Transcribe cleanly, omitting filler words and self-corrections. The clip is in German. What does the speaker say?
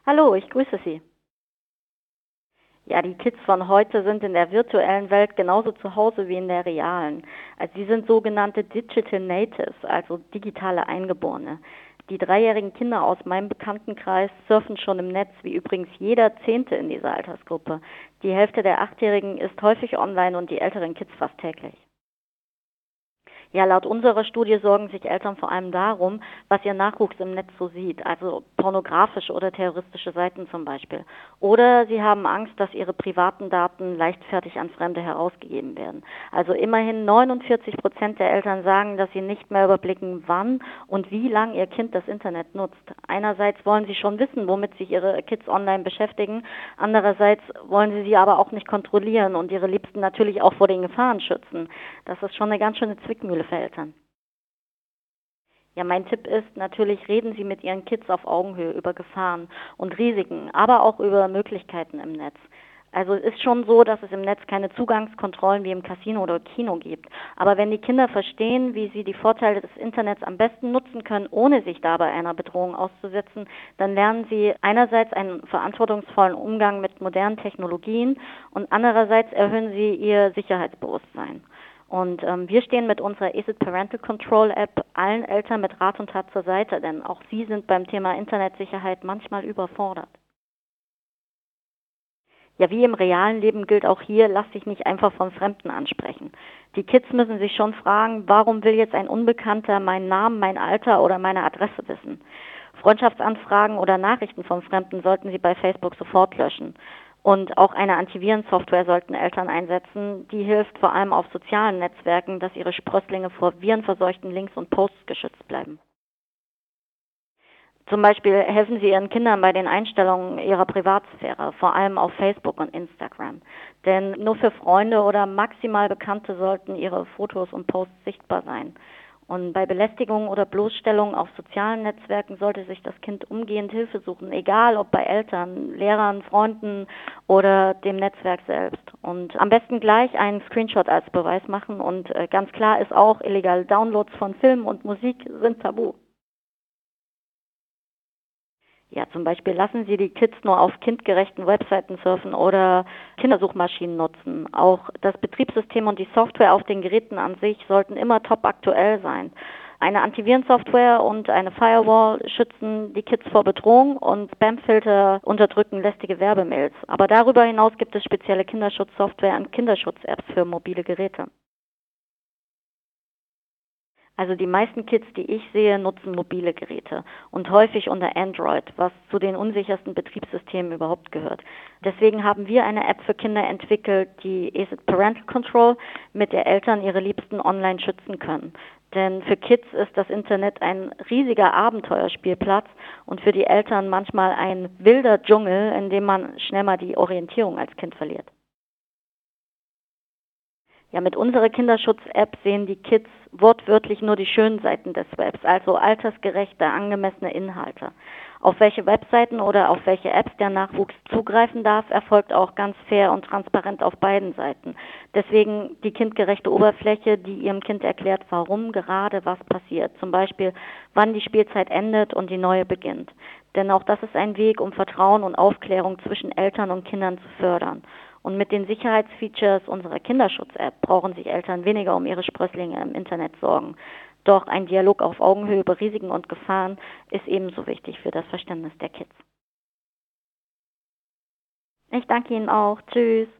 Hallo, ich grüße Sie. Ja, die Kids von heute sind in der virtuellen Welt genauso zu Hause wie in der realen. Also sie sind sogenannte Digital Natives, also digitale Eingeborene. Die dreijährigen Kinder aus meinem Bekanntenkreis surfen schon im Netz, wie übrigens jeder Zehnte in dieser Altersgruppe. Die Hälfte der Achtjährigen ist häufig online und die älteren Kids fast täglich. Ja, laut unserer Studie sorgen sich Eltern vor allem darum, was ihr Nachwuchs im Netz so sieht, also pornografische oder terroristische Seiten zum Beispiel. Oder sie haben Angst, dass ihre privaten Daten leichtfertig an Fremde herausgegeben werden. Also immerhin 49% der Eltern sagen, dass sie nicht mehr überblicken, wann und wie lang ihr Kind das Internet nutzt. Einerseits wollen sie schon wissen, womit sich ihre Kids online beschäftigen, andererseits wollen sie aber auch nicht kontrollieren und ihre Liebsten natürlich auch vor den Gefahren schützen. Das ist schon eine ganz schöne Zwickmühle für Eltern. Ja, mein Tipp ist natürlich, reden Sie mit Ihren Kids auf Augenhöhe über Gefahren und Risiken, aber auch über Möglichkeiten im Netz. Also es ist schon so, dass es im Netz keine Zugangskontrollen wie im Casino oder Kino gibt. Aber wenn die Kinder verstehen, wie sie die Vorteile des Internets am besten nutzen können, ohne sich dabei einer Bedrohung auszusetzen, dann lernen sie einerseits einen verantwortungsvollen Umgang mit modernen Technologien und andererseits erhöhen sie ihr Sicherheitsbewusstsein. Und wir stehen mit unserer ESIT Parental Control App allen Eltern mit Rat und Tat zur Seite, denn auch sie sind beim Thema Internetsicherheit manchmal überfordert. Ja, wie im realen Leben gilt auch hier, lass dich nicht einfach von Fremden ansprechen. Die Kids müssen sich schon fragen, warum will jetzt ein Unbekannter meinen Namen, mein Alter oder meine Adresse wissen? Freundschaftsanfragen oder Nachrichten von Fremden sollten sie bei Facebook sofort löschen. Und auch eine Antivirensoftware sollten Eltern einsetzen, die hilft vor allem auf sozialen Netzwerken, dass ihre Sprösslinge vor virenverseuchten Links und Posts geschützt bleiben. Zum Beispiel helfen Sie Ihren Kindern bei den Einstellungen ihrer Privatsphäre, vor allem auf Facebook und Instagram. Denn nur für Freunde oder maximal Bekannte sollten Ihre Fotos und Posts sichtbar sein. Und bei Belästigung oder Bloßstellung auf sozialen Netzwerken sollte sich das Kind umgehend Hilfe suchen, egal ob bei Eltern, Lehrern, Freunden oder dem Netzwerk selbst. Und am besten gleich einen Screenshot als Beweis machen. Und ganz klar ist auch, illegale Downloads von Filmen und Musik sind tabu. Ja, zum Beispiel lassen Sie die Kids nur auf kindgerechten Webseiten surfen oder Kindersuchmaschinen nutzen. Auch das Betriebssystem und die Software auf den Geräten an sich sollten immer top aktuell sein. Eine Antivirensoftware und eine Firewall schützen die Kids vor Bedrohung und Spamfilter unterdrücken lästige Werbemails. Aber darüber hinaus gibt es spezielle Kinderschutzsoftware und Kinderschutz-Apps für mobile Geräte. Also die meisten Kids, die ich sehe, nutzen mobile Geräte und häufig unter Android, was zu den unsichersten Betriebssystemen überhaupt gehört. Deswegen haben wir eine App für Kinder entwickelt, die ESIT Parental Control, mit der Eltern ihre Liebsten online schützen können. Denn für Kids ist das Internet ein riesiger Abenteuerspielplatz und für die Eltern manchmal ein wilder Dschungel, in dem man schnell mal die Orientierung als Kind verliert. Ja, mit unserer Kinderschutz-App sehen die Kids wortwörtlich nur die schönen Seiten des Webs, also altersgerechte, angemessene Inhalte. Auf welche Webseiten oder auf welche Apps der Nachwuchs zugreifen darf, erfolgt auch ganz fair und transparent auf beiden Seiten. Deswegen die kindgerechte Oberfläche, die Ihrem Kind erklärt, warum gerade was passiert. Zum Beispiel, wann die Spielzeit endet und die neue beginnt. Denn auch das ist ein Weg, um Vertrauen und Aufklärung zwischen Eltern und Kindern zu fördern. Und mit den Sicherheitsfeatures unserer Kinderschutz-App brauchen sich Eltern weniger um ihre Sprösslinge im Internet sorgen. Doch ein Dialog auf Augenhöhe über Risiken und Gefahren ist ebenso wichtig für das Verständnis der Kids. Ich danke Ihnen auch. Tschüss.